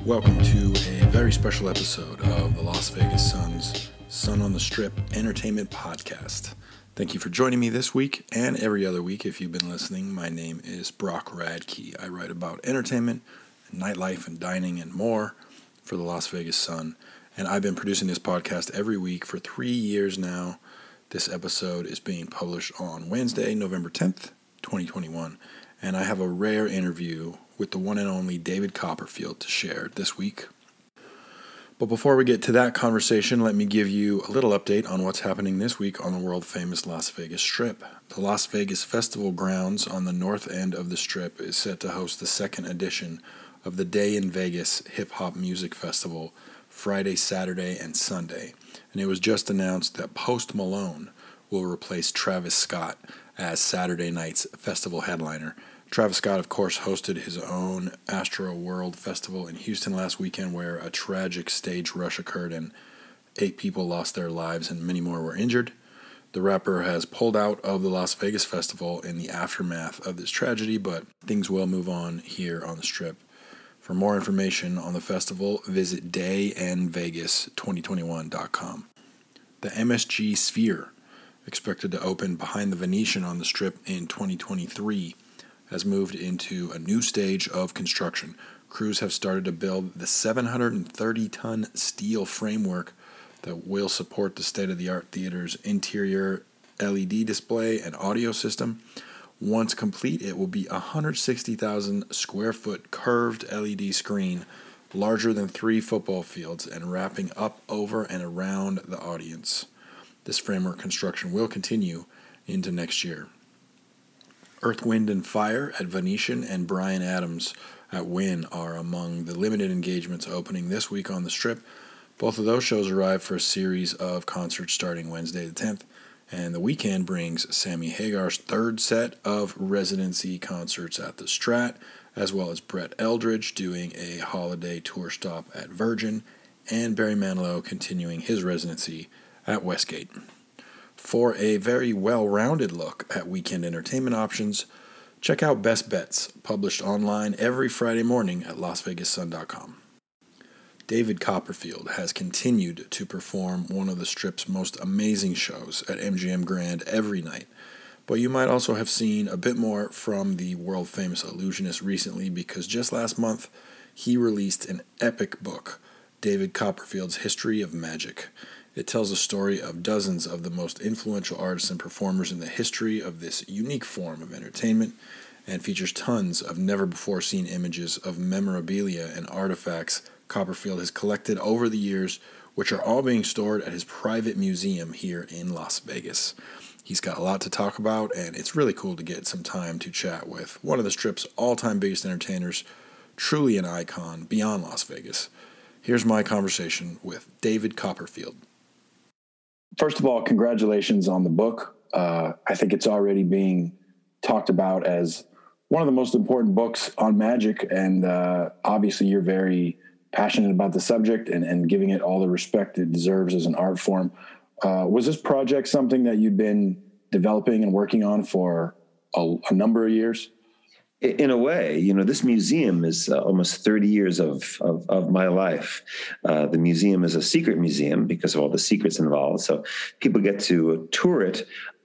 welcome to a very special episode of the Las Vegas Sun's Sun on the Strip Entertainment Podcast. Thank you for joining me this week and every other week if you've been listening. My name is Brock Radke. I write about entertainment, nightlife, and dining and more for the Las Vegas Sun. And I've been producing this podcast every week for 3 years now. This episode is being published on Wednesday, November 10th, 2021. And I have a rare interview with the one and only David Copperfield to share this week. But before we get to that conversation, let me give you a little update on what's happening this week on the world-famous Las Vegas Strip. The Las Vegas Festival Grounds on the north end of the Strip is set to host the second edition of the Day in Vegas Hip-Hop Music Festival, Friday, Saturday, and Sunday. And it was just announced that Post Malone will replace Travis Scott as Saturday night's festival headliner. Travis Scott, of course, hosted his own Astro World Festival in Houston last weekend where a tragic stage rush occurred and 8 people lost their lives and many more were injured. The rapper has pulled out of the Las Vegas Festival in the aftermath of this tragedy, but things will move on here on the Strip. For more information on the festival, visit daynvegas2021.com. The MSG Sphere, expected to open behind the Venetian on the Strip in 2023, has moved into a new stage of construction. Crews have started to build the 730-ton steel framework that will support the state-of-the-art theater's interior LED display and audio system. Once complete, it will be a 160,000 square foot curved LED screen, larger than 3 football fields and wrapping up over and around the audience. This framework construction will continue into next year. Earth, Wind & Fire at Venetian and Bryan Adams at Wynn are among the limited engagements opening this week on the Strip. Both of those shows arrive for a series of concerts starting Wednesday the 10th, and the weekend brings Sammy Hagar's third set of residency concerts at the Strat, as well as Brett Eldredge doing a holiday tour stop at Virgin, and Barry Manilow continuing his residency at Westgate. For a very well-rounded look at weekend entertainment options, check out Best Bets, published online every Friday morning at LasVegasSun.com. David Copperfield has continued to perform one of the Strip's most amazing shows at MGM Grand every night, but you might also have seen a bit more from the world-famous illusionist recently because just last month he released an epic book, David Copperfield's History of Magic. It tells the story of dozens of the most influential artists and performers in the history of this unique form of entertainment and features tons of never-before-seen images of memorabilia and artifacts Copperfield has collected over the years, which are all being stored at his private museum here in Las Vegas. He's got a lot to talk about, and it's really cool to get some time to chat with one of the Strip's all-time biggest entertainers, truly an icon beyond Las Vegas. Here's my conversation with David Copperfield. First of all, congratulations on the book. I think it's already being talked about as one of the most important books on magic, and obviously you're very passionate about the subject and giving it all the respect it deserves as an art form. Was this project something that you'd been developing and working on for a number of years? In a way, this museum is almost 30 years of my life. The museum is a secret museum because of all the secrets involved. So people get to tour it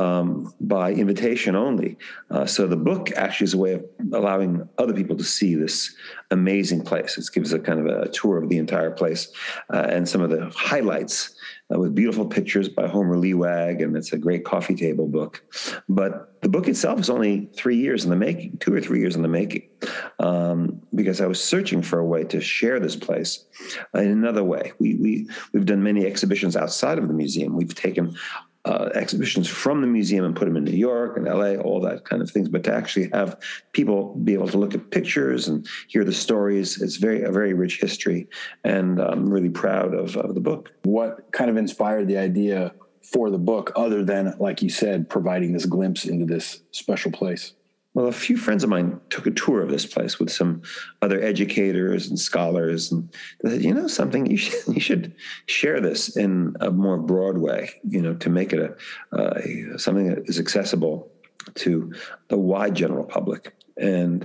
by invitation only. So the book actually is a way of allowing other people to see this amazing place. It gives a kind of a tour of the entire place and some of the highlights with beautiful pictures by Homer Lewag, and it's a great coffee table book. But the book itself is only 3 years in the making, 2 or 3 years in the making, because I was searching for a way to share this place in another way. We've done many exhibitions outside of the museum. We've taken exhibitions from the museum and put them in New York and LA, all that kind of things. But to actually have people be able to look at pictures and hear the stories, it's a very rich history. And I'm really proud of the book. What kind of inspired the idea for the book other than, like you said, providing this glimpse into this special place? Well, a few friends of mine took a tour of this place with some other educators and scholars, and they said, something, you should share this in a more broad way, to make it something that is accessible to the wide general public. And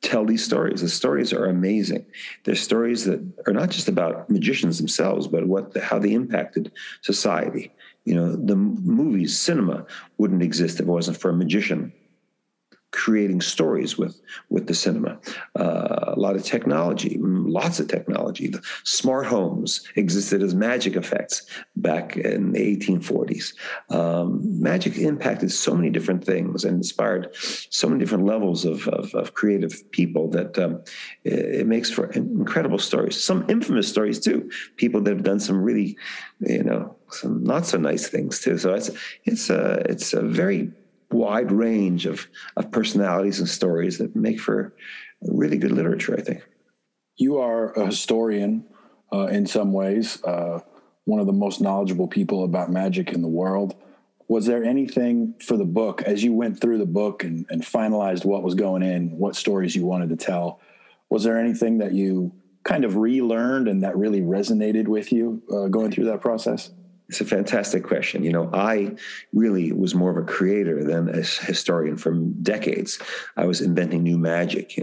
tell these stories. The stories are amazing. They're stories that are not just about magicians themselves, but how they impacted society. The movies, cinema wouldn't exist if it wasn't for a magician creating stories with the cinema. A lot of technology, lots of technology. The smart homes existed as magic effects back in the 1840s. Magic impacted so many different things and inspired so many different levels of creative people that it makes for incredible stories. Some infamous stories too. People that have done some really, some not so nice things too. So it's a very wide range of personalities and stories that make for really good literature, I think. You are a historian in some ways, one of the most knowledgeable people about magic in the world. Was there anything for the book, as you went through the book and finalized what was going in, what stories you wanted to tell, was there anything that you kind of relearned and that really resonated with you going through that process? It's a fantastic question. I really was more of a creator than a historian for decades. I was inventing new magic,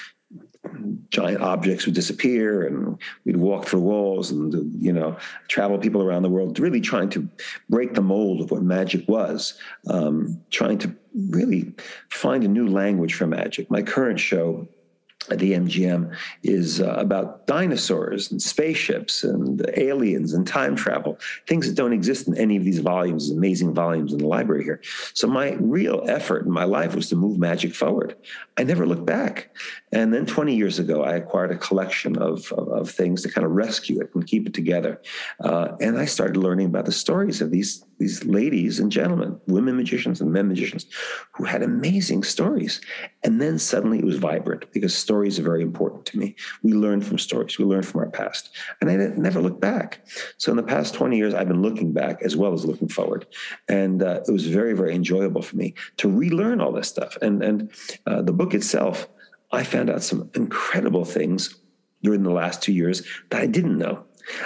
giant objects would disappear and we'd walk through walls and, travel people around the world, really trying to break the mold of what magic was, trying to really find a new language for magic. My current show at the MGM is about dinosaurs and spaceships and aliens and time travel, things that don't exist in any of these volumes, amazing volumes in the library here. So my real effort in my life was to move magic forward. I never looked back. And then 20 years ago, I acquired a collection of things to kind of rescue it and keep it together. And I started learning about the stories of these ladies and gentlemen, women magicians and men magicians, who had amazing stories. And then suddenly it was vibrant because stories are very important to me. We learn from stories. We learn from our past. And I never looked back. So in the past 20 years, I've been looking back as well as looking forward. And it was very, very enjoyable for me to relearn all this stuff. And the book itself, I found out some incredible things during the last 2 years that I didn't know.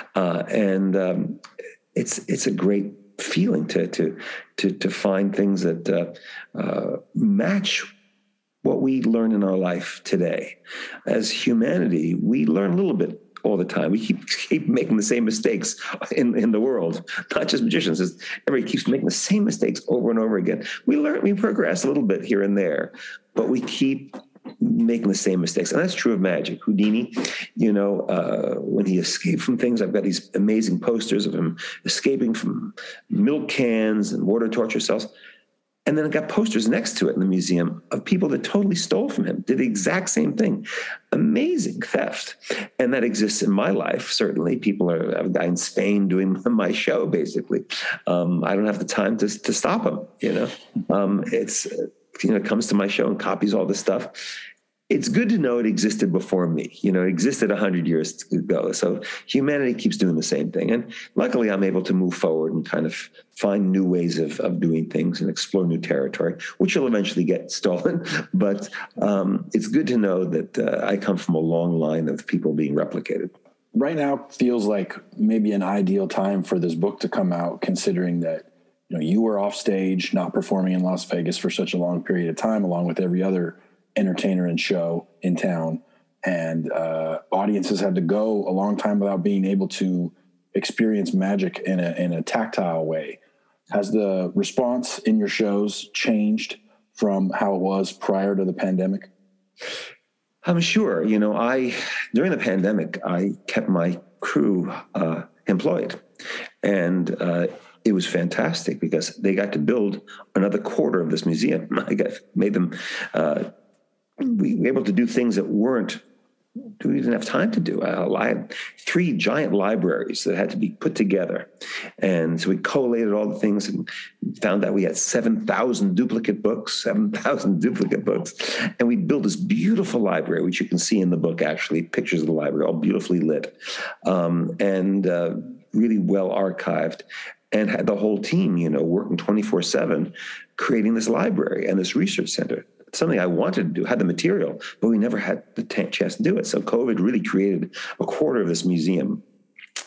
It's a great feeling to find things that match what we learn in our life today. As humanity, we learn a little bit all the time. We keep making the same mistakes in the world, not just magicians. Everybody keeps making the same mistakes over and over again. We progress a little bit here and there, but we keep making the same mistakes. And that's true of magic. Houdini, when he escaped from things, I've got these amazing posters of him escaping from milk cans and water torture cells. And then I got posters next to it in the museum of people that totally stole from him, did the exact same thing. Amazing theft. And that exists in my life, certainly. I have a guy in Spain doing my show, basically. I don't have the time to stop him, It comes to my show and copies all this stuff. It's good to know it existed before me. It existed 100 years ago. So humanity keeps doing the same thing. And luckily, I'm able to move forward and kind of find new ways of doing things and explore new territory, which will eventually get stolen. But it's good to know that I come from a long line of people being replicated. Right now feels like maybe an ideal time for this book to come out, considering that you were off stage, not performing in Las Vegas for such a long period of time, along with every other entertainer and show in town. And audiences had to go a long time without being able to experience magic in a tactile way. Has the response in your shows changed from how it was prior to the pandemic? I'm sure. During the pandemic, I kept my crew employed. And it was fantastic because they got to build another quarter of this museum. Made them we were able to do things that we didn't have time to do. I had 3 giant libraries that had to be put together. And so we collated all the things and found out we had 7,000 duplicate books. And we built this beautiful library, which you can see in the book, actually, pictures of the library, all beautifully lit, and really well archived. And had the whole team, working 24/7, creating this library and this research center. Something I wanted to do, had the material, but we never had the chance to do it. So COVID really created a quarter of this museum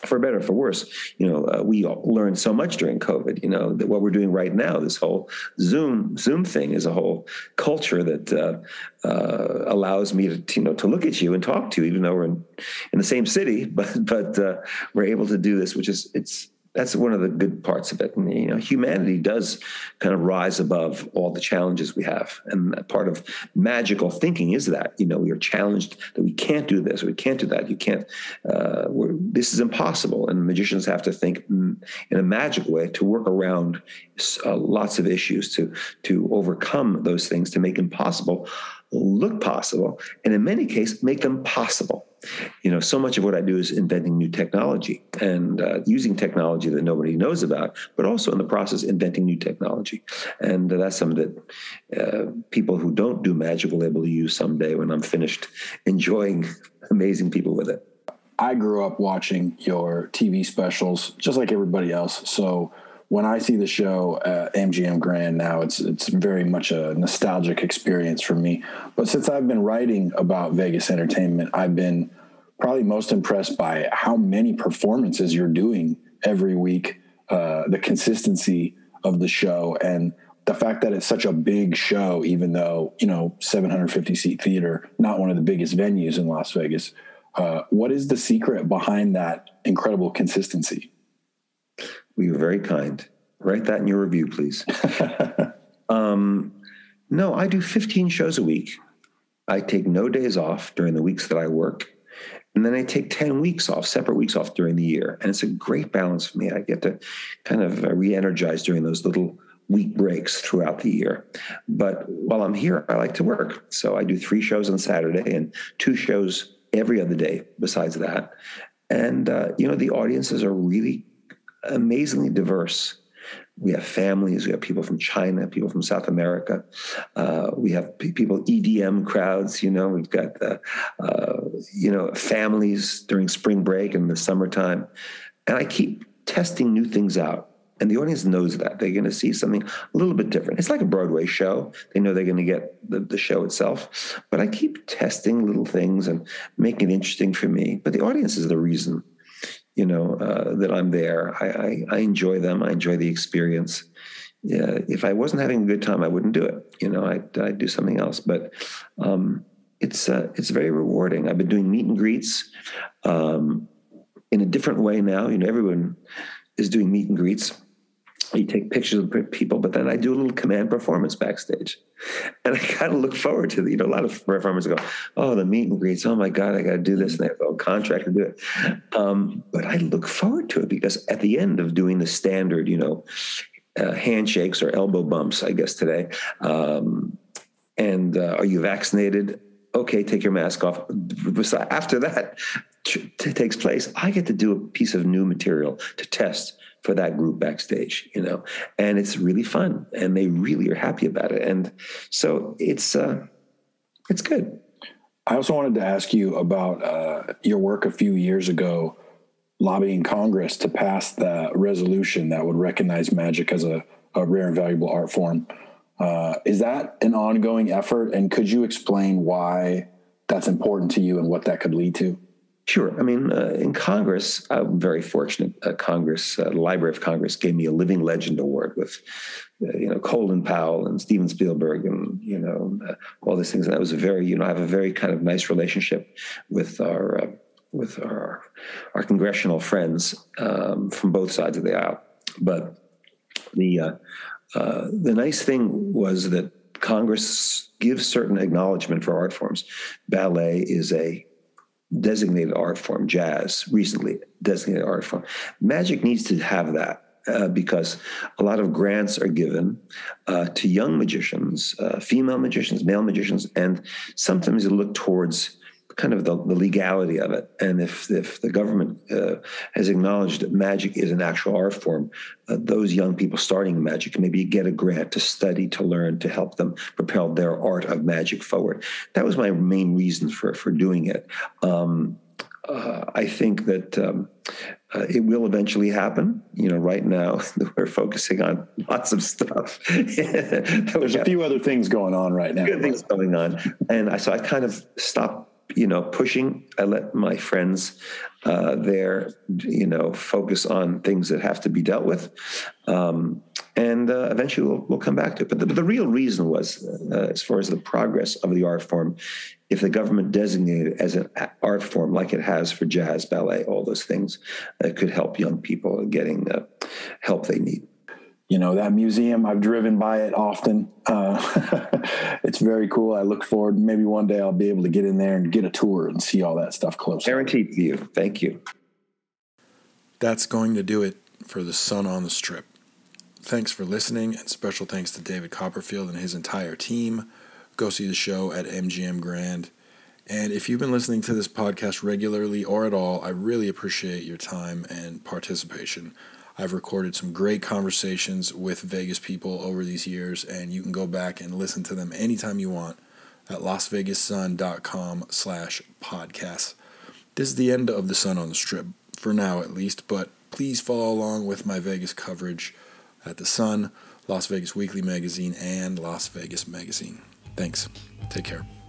for better or for worse, we learned so much during COVID, that what we're doing right now, this whole Zoom thing is a whole culture that allows me to look at you and talk to you, even though we're in the same city, but we're able to do this, that's one of the good parts of it. And, humanity does kind of rise above all the challenges we have. And part of magical thinking is that, we are challenged that we can't do this, or we can't do that. You can't, this is impossible. And magicians have to think in a magical way to work around lots of issues, to overcome those things, to make impossible look possible, and in many cases, make them possible. So much of what I do is inventing new technology and using technology that nobody knows about, but also in the process inventing new technology. And that's something that people who don't do magic will be able to use someday when I'm finished enjoying amazing people with it. I grew up watching your TV specials just like everybody else. So when I see the show at MGM Grand now, it's very much a nostalgic experience for me. But since I've been writing about Vegas entertainment, I've been probably most impressed by how many performances you're doing every week, the consistency of the show, and the fact that it's such a big show, even though, 750-seat theater, not one of the biggest venues in Las Vegas. What is the secret behind that incredible consistency? Well, you're very kind. Write that in your review, please. No, I do 15 shows a week. I take no days off during the weeks that I work. And then I take 10 weeks off, separate weeks off during the year. And it's a great balance for me. I get to kind of re-energize during those little week breaks throughout the year. But while I'm here, I like to work. So I do 3 shows on Saturday and 2 shows every other day besides that. And, the audiences are really amazingly diverse. We have families. We have people from China, people from South America. We have people, EDM crowds. We've got families during spring break and the summertime. And I keep testing new things out. And the audience knows that. They're going to see something a little bit different. It's like a Broadway show. They know they're going to get the show itself. But I keep testing little things and making it interesting for me. But the audience is the reason that I'm there. I enjoy them. I enjoy the experience. If I wasn't having a good time, I wouldn't do it. I'd do something else. But it's very rewarding. I've been doing meet and greets in a different way now. Everyone is doing meet and greets. You take pictures of people, but then I do a little command performance backstage. And I kind of look forward to a lot of performers go, oh, the meet and greets. Oh my God, I got to do this. And they have a contract to do it. But I look forward to it because at the end of doing the standard, handshakes or elbow bumps, I guess today. And are you vaccinated? Okay, take your mask off. After that takes place, I get to do a piece of new material to test for that group backstage, and it's really fun, and they really are happy about it, and so it's good. I also wanted to ask you about your work a few years ago, lobbying Congress to pass the resolution that would recognize magic as a rare and valuable art form. Is that an ongoing effort, and could you explain why that's important to you and what that could lead to? Sure. I mean, in Congress, I'm very fortunate. The Library of Congress gave me a Living Legend Award with, Colin Powell and Steven Spielberg and, all these things. And that was I have a very kind of nice relationship with our congressional friends from both sides of the aisle. But the nice thing was that Congress gives certain acknowledgement for art forms. Ballet is a designated art form, jazz, recently designated art form. Magic needs to have that because a lot of grants are given to young magicians, female magicians, male magicians, and sometimes you look towards kind of the legality of it. And if the government has acknowledged that magic is an actual art form, those young people starting magic can maybe get a grant to study, to learn, to help them propel their art of magic forward. That was my main reason for doing it. I think that it will eventually happen. Right now we're focusing on lots of stuff. There's a few other things going on right now. Good things going on. And so I kind of stopped pushing. I let my friends there, focus on things that have to be dealt with. And eventually we'll come back to it. But the real reason was, as far as the progress of the art form, if the government designated it as an art form like it has for jazz, ballet, all those things, it could help young people getting the help they need. That museum, I've driven by it often. It's very cool. I look forward, maybe one day I'll be able to get in there and get a tour and see all that stuff close. Guaranteed to you. Thank you. That's going to do it for The Sun on the Strip. Thanks for listening, and special thanks to David Copperfield and his entire team. Go see the show at MGM Grand. And if you've been listening to this podcast regularly or at all, I really appreciate your time and participation. I've recorded some great conversations with Vegas people over these years, and you can go back and listen to them anytime you want at LasVegasSun.com/podcasts. This is the end of The Sun on the Strip, for now at least, but please follow along with my Vegas coverage at The Sun, Las Vegas Weekly Magazine, and Las Vegas Magazine. Thanks. Take care.